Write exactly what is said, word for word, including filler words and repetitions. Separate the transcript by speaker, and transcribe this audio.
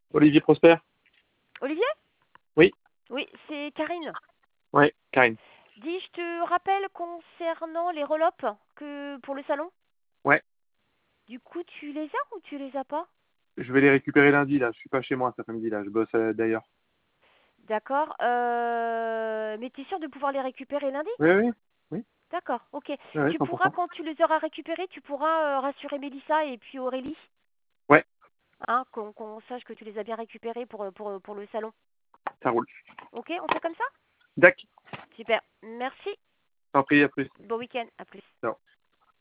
Speaker 1: Olivier Prosper?
Speaker 2: Olivier?
Speaker 1: Oui.
Speaker 2: Oui, c'est Karine.
Speaker 1: Ouais, Karine.
Speaker 2: Dis, je te rappelle concernant les roll-up que pour le salon.
Speaker 1: Ouais.
Speaker 2: Du coup, tu les as ou tu les as pas?
Speaker 1: Je vais les récupérer lundi, là. Je suis pas chez moi cet après-midi, là. Je bosse euh, d'ailleurs.
Speaker 2: D'accord. Euh... Mais tu es sûr de pouvoir les récupérer lundi?
Speaker 1: Oui, oui. Oui,
Speaker 2: D'accord, ok.
Speaker 1: ouais, ouais,
Speaker 2: Tu pourras,
Speaker 1: cent pour cent.
Speaker 2: quand tu les auras récupérés, tu pourras euh, rassurer Mélissa et puis Aurélie,
Speaker 1: Ouais,
Speaker 2: hein, qu'on qu'on sache que tu les as bien récupérés pour, euh, pour, euh, pour le salon.
Speaker 1: ça roule.
Speaker 2: Ok, on fait comme ça?
Speaker 1: Dac.
Speaker 2: Super. Merci.
Speaker 1: T'en prie, à plus.
Speaker 2: Bon week-end. À plus.
Speaker 1: Ciao.